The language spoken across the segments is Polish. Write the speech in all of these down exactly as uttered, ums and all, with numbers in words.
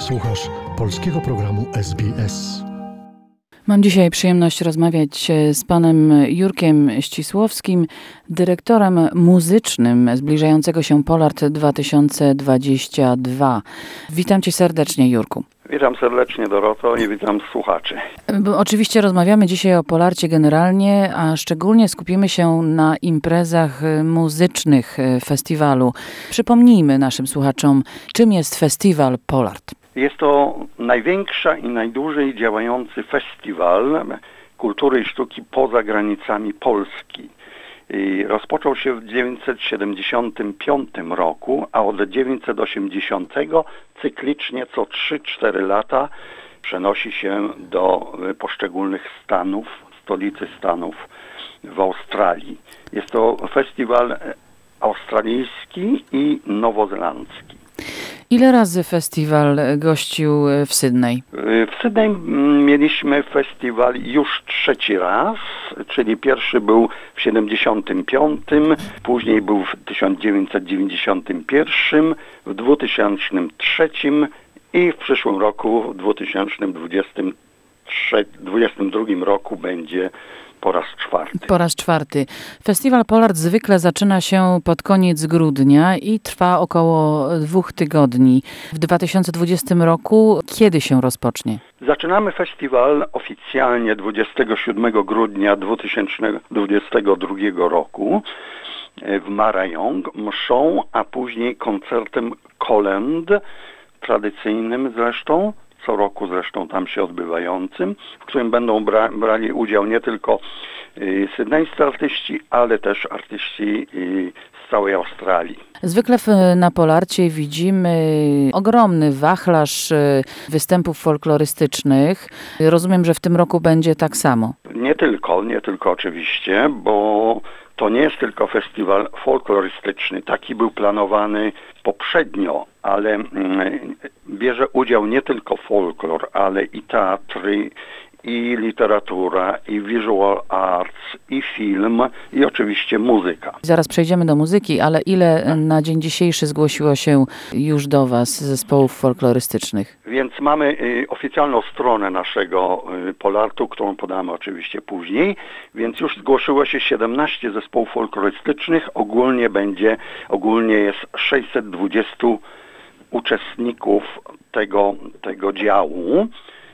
Słuchasz polskiego programu S B S. Mam dzisiaj przyjemność rozmawiać z panem Jurkiem Ścisłowskim, dyrektorem muzycznym zbliżającego się Polart dwa tysiące dwudziesty drugi. Witam cię serdecznie, Jurku. Witam serdecznie, Doroto, i witam słuchaczy. Bo oczywiście rozmawiamy dzisiaj o Polarcie generalnie, a szczególnie skupimy się na imprezach muzycznych festiwalu. Przypomnijmy naszym słuchaczom, czym jest festiwal Polart. Jest to największa i najdłużej działający festiwal kultury i sztuki poza granicami Polski. I rozpoczął się w tysiąc dziewięćset siedemdziesiątym piątym roku, a od tysiąc dziewięćset osiemdziesiątego cyklicznie co trzy cztery lata przenosi się do poszczególnych stanów, stolicy stanów w Australii. Jest to festiwal australijski i nowozelandzki. Ile razy festiwal gościł w Sydney? W Sydney mieliśmy festiwal już trzeci raz, czyli pierwszy był w siedemdziesiątym piątym, później był w tysiąc dziewięćset dziewięćdziesiątym pierwszym, w dwa tysiące trzecim i w przyszłym roku, w dwa tysiące dwudziestym drugim roku będzie po raz czwarty. Po raz czwarty. Festiwal Polart zwykle zaczyna się pod koniec grudnia i trwa około dwóch tygodni. W dwa tysiące dwudziestym roku kiedy się rozpocznie? Zaczynamy festiwal oficjalnie dwudziestego siódmego grudnia dwa tysiące dwudziestego drugiego roku w Marajong mszą, a później koncertem kolęd, tradycyjnym zresztą, co roku zresztą tam się odbywającym, w którym będą bra- brali udział nie tylko y, sydnejscy artyści, ale też artyści y, z całej Australii. Zwykle w, na Polarcie widzimy ogromny wachlarz y, występów folklorystycznych. Rozumiem, że w tym roku będzie tak samo. Nie tylko, nie tylko oczywiście, bo to nie jest tylko festiwal folklorystyczny. Taki był planowany poprzednio, ale mm, bierze udział nie tylko folklor, ale i teatry, i literatura, i visual arts, i film, i oczywiście muzyka. Zaraz przejdziemy do muzyki, ale ile na dzień dzisiejszy zgłosiło się już do was zespołów folklorystycznych? Więc mamy y, oficjalną stronę naszego y, Polartu, którą podamy oczywiście później, więc już zgłosiło się siedemnaście zespołów folklorystycznych. Ogólnie będzie, ogólnie jest sześćset dwadzieścia uczestników tego, tego działu.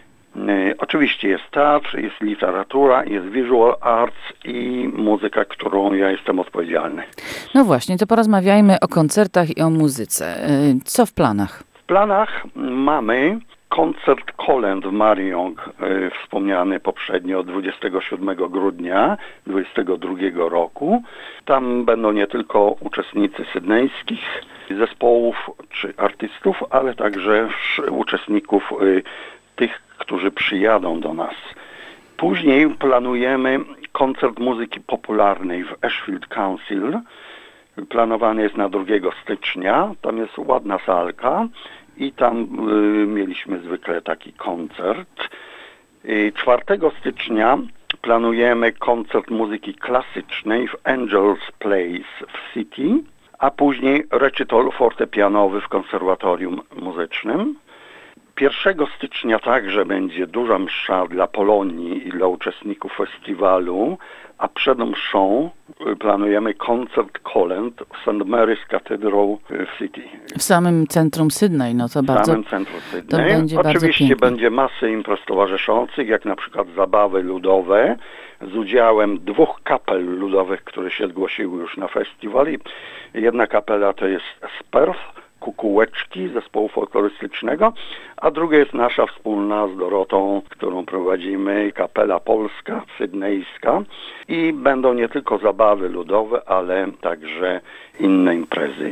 Y, oczywiście jest teatr, jest literatura, jest visual arts i muzyka, którą ja jestem odpowiedzialny. No właśnie, to porozmawiajmy o koncertach i o muzyce. Y, co w planach? W planach mamy koncert kolęd w Marajong, y, wspomniany poprzednio dwudziestego siódmego grudnia dwudziestego drugiego roku. Tam będą nie tylko uczestnicy sydnejskich zespołów czy artystów, ale także uczestników y, tych, którzy przyjadą do nas. Później planujemy koncert muzyki popularnej w Ashfield Council. Planowany jest na drugiego stycznia. Tam jest ładna salka i tam y, mieliśmy zwykle taki koncert. Y, czwartego stycznia planujemy koncert muzyki klasycznej w Angels Place w City, a później recital fortepianowy w konserwatorium muzycznym. pierwszego stycznia także będzie duża msza dla Polonii i dla uczestników festiwalu, a przed mszą planujemy koncert kolęd w Saint Mary's Cathedral w City. W samym centrum Sydney, no to w bardzo... W samym centrum Sydney. To będzie Oczywiście bardzo będzie masę imprez towarzyszących, jak na przykład zabawy ludowe, z udziałem dwóch kapel ludowych, które się zgłosiły już na festiwal. I jedna kapela to jest Sperth, Kukułeczki zespołu folklorystycznego, a druga jest nasza wspólna z Dorotą, którą prowadzimy, kapela polska, sydnejska, i będą nie tylko zabawy ludowe, ale także inne imprezy.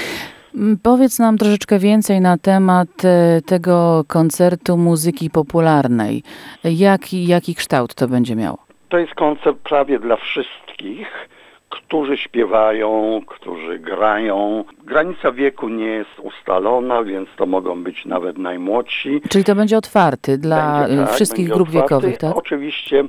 Powiedz nam troszeczkę więcej na temat tego koncertu muzyki popularnej. Jaki, jaki kształt to będzie miało? To jest koncert prawie dla wszystkich, którzy śpiewają, którzy grają. Granica wieku nie jest ustalona, więc to mogą być nawet najmłodsi. Czyli to będzie otwarty dla będzie, tak, wszystkich będzie grup otwarty. wiekowych, tak? Oczywiście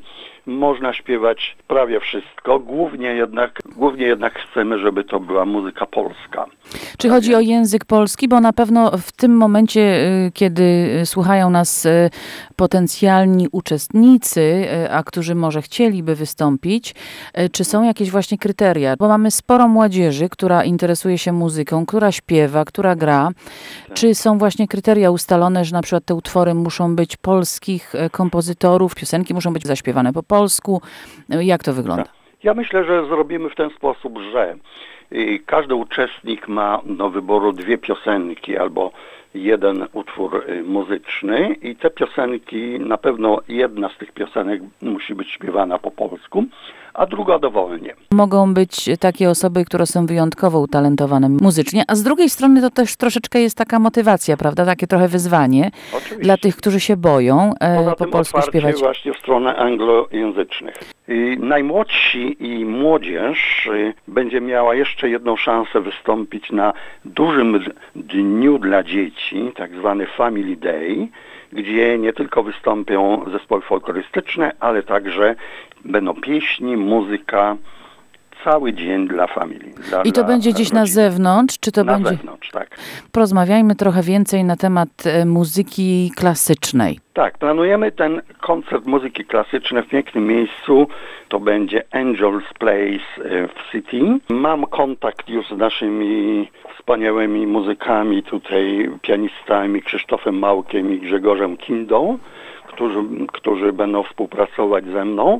można śpiewać prawie wszystko. Głównie jednak, głównie jednak chcemy, żeby to była muzyka polska. Czy chodzi o język polski? Bo na pewno w tym momencie, y, kiedy słuchają nas y, potencjalni uczestnicy, y, a którzy może chcieliby wystąpić, y, czy są jakieś właśnie kryteria? Bo mamy sporo młodzieży, która interesuje się muzyką, która śpiewa, która gra. Tak. Czy są właśnie kryteria ustalone, że na przykład te utwory muszą być polskich y, kompozytorów, piosenki muszą być zaśpiewane po polsku? Y, Jak to wygląda? Ja myślę, że zrobimy w ten sposób, że y, każdy uczestnik ma do wyboru dwie piosenki albo jeden utwór y, muzyczny i te piosenki, na pewno jedna z tych piosenek musi być śpiewana po polsku, a druga dowolnie. Mogą być takie osoby, które są wyjątkowo utalentowane muzycznie, a z drugiej strony to też troszeczkę jest taka motywacja, prawda? Takie trochę wyzwanie Oczywiście. dla tych, którzy się boją e, Poza po tym polsku otwarcie śpiewać. właśnie w stronę anglojęzycznych. I najmłodsi i młodzież y, będzie miała jeszcze jedną szansę wystąpić na dużym dniu dla dzieci, tak zwany Family Day, gdzie nie tylko wystąpią zespoły folklorystyczne, ale także będą pieśni, muzyka, cały dzień dla familii. Dla, I to dla będzie gdzieś na rodziny. zewnątrz, czy to Na będzie... zewnątrz, tak. Porozmawiajmy trochę więcej na temat e, muzyki klasycznej. Tak, planujemy ten koncert muzyki klasycznej w pięknym miejscu. To będzie Angel's Place w City. Mam kontakt już z naszymi wspaniałymi muzykami tutaj, pianistami Krzysztofem Małkiem i Grzegorzem Kindą, którzy, którzy będą współpracować ze mną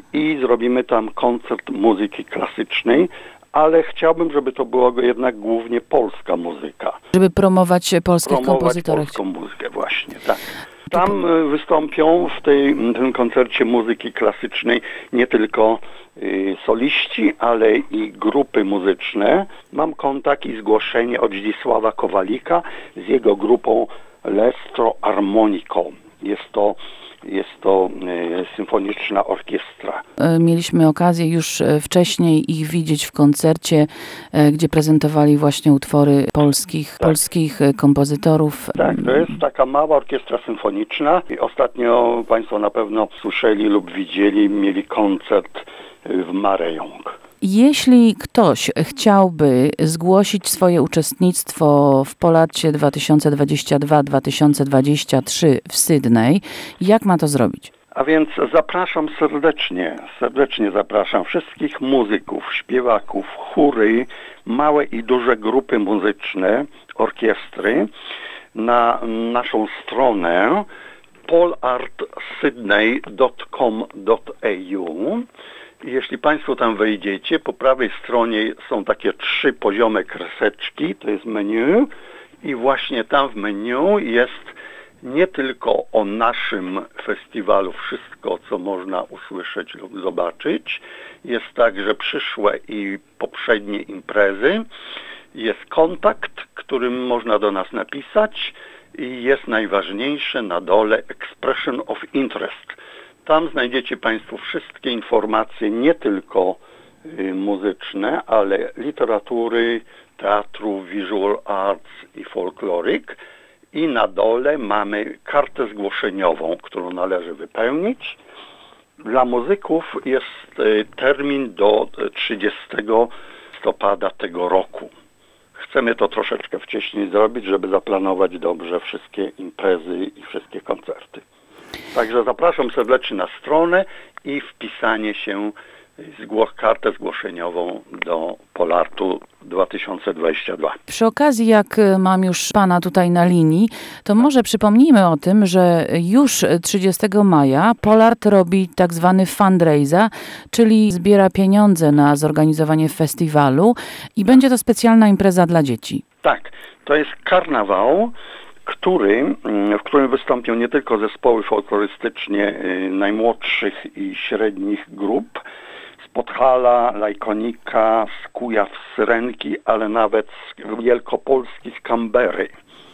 i zrobimy tam koncert muzyki klasycznej, ale chciałbym, żeby to była jednak głównie polska muzyka. Żeby promować polskich Promować kompozytorów. polską muzykę właśnie, tak. Tam y, wystąpią w tej, tym koncercie muzyki klasycznej nie tylko y, soliści, ale i grupy muzyczne. Mam kontakt i zgłoszenie od Zdzisława Kowalika z jego grupą Lestro Armonico. Jest to Jest to y, symfoniczna orkiestra. E, Mieliśmy okazję już e, wcześniej ich widzieć w koncercie, e, gdzie prezentowali właśnie utwory polskich, Tak. polskich e, kompozytorów. Tak, to jest taka mała orkiestra symfoniczna. I ostatnio Państwo na pewno słyszeli lub widzieli, mieli koncert y, w Marejong. Jeśli ktoś chciałby zgłosić swoje uczestnictwo w Polarcie dwa tysiące dwudziestym drugim dwa tysiące dwudziestym trzecim w Sydney, jak ma to zrobić? A więc zapraszam serdecznie, serdecznie zapraszam wszystkich muzyków, śpiewaków, chóry, małe i duże grupy muzyczne, orkiestry na naszą stronę pollard sydney kropka com kropka a u. Jeśli Państwo tam wejdziecie, po prawej stronie są takie trzy poziome kreseczki, to jest menu i właśnie tam w menu jest nie tylko o naszym festiwalu wszystko, co można usłyszeć lub zobaczyć, jest także przyszłe i poprzednie imprezy, jest kontakt, którym można do nas napisać i jest najważniejsze na dole Expression of Interest. Tam znajdziecie Państwo wszystkie informacje, nie tylko y, muzyczne, ale literatury, teatru, visual arts i folkloryk. I na dole mamy kartę zgłoszeniową, którą należy wypełnić. Dla muzyków jest y, termin do trzydziestego listopada tego roku. Chcemy to troszeczkę wcześniej zrobić, żeby zaplanować dobrze wszystkie imprezy i wszystkie koncerty. Także zapraszam serdecznie na stronę i wpisanie się zgło- kartę zgłoszeniową do Polartu dwa tysiące dwudziestego drugiego. Przy okazji, jak mam już Pana tutaj na linii, to może przypomnijmy o tym, że już trzydziestego maja Polart robi tak zwany fundraiser, czyli zbiera pieniądze na zorganizowanie festiwalu i będzie to specjalna impreza dla dzieci. Tak, to jest karnawał, który, w którym wystąpią nie tylko zespoły folklorystyczne y, najmłodszych i średnich grup, z Podhala, Lajkonika, z Kujaw, z Syrenki, ale nawet z Wielkopolski, z Canberry.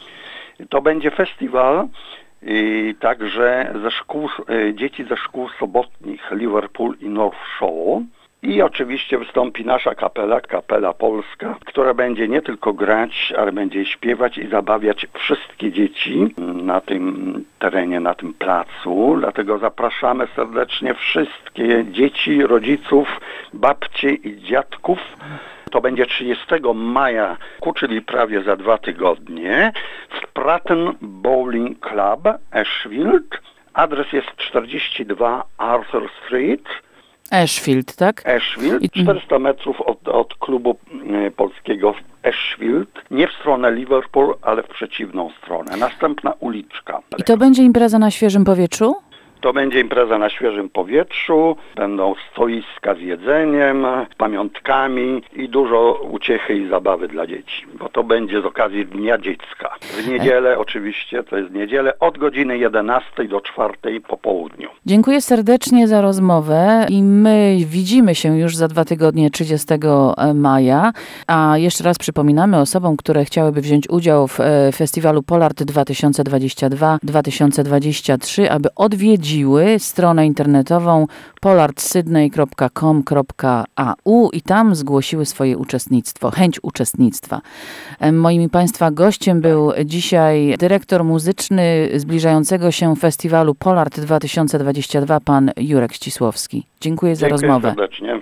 To będzie festiwal y, także ze szkół, y, dzieci ze szkół sobotnich Liverpool i North Shore. I oczywiście wystąpi nasza kapela, Kapela Polska, która będzie nie tylko grać, ale będzie śpiewać i zabawiać wszystkie dzieci na tym terenie, na tym placu. Dlatego zapraszamy serdecznie wszystkie dzieci, rodziców, babci i dziadków. To będzie trzydziestego maja, czyli prawie za dwa tygodnie, w Pratten Bowling Club, Ashfield. Adres jest czterdzieści dwa Arthur Street. Ashfield, tak? Ashfield, czterysta metrów od, od klubu y, polskiego w Ashfield. Nie w stronę Liverpool, ale w przeciwną stronę. Następna uliczka. I to będzie impreza na świeżym powietrzu? To będzie impreza na świeżym powietrzu, będą stoiska z jedzeniem, pamiątkami i dużo uciechy i zabawy dla dzieci, bo to będzie z okazji Dnia Dziecka. W niedzielę oczywiście, to jest niedzielę, od godziny jedenastej do czwartej po południu. Dziękuję serdecznie za rozmowę i my widzimy się już za dwa tygodnie, trzydziestego maja, a jeszcze raz przypominamy osobom, które chciałyby wziąć udział w festiwalu Polart dwa tysiące dwadzieścia dwa dwa tysiące dwadzieścia trzy, aby odwiedzić stronę internetową polard sydney kropka com kropka a u i tam zgłosiły swoje uczestnictwo, chęć uczestnictwa. Moim Państwa gościem był dzisiaj dyrektor muzyczny zbliżającego się festiwalu Polart dwa tysiące dwadzieścia dwa, pan Jurek Ścisłowski. Dziękuję za Dziękuję rozmowę. serdecznie.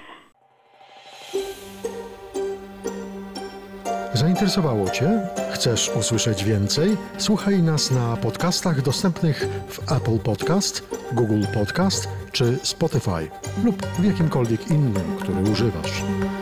Zainteresowało Cię? Chcesz usłyszeć więcej? Słuchaj nas na podcastach dostępnych w Apple Podcast, Google Podcast czy Spotify lub w jakimkolwiek innym, który używasz.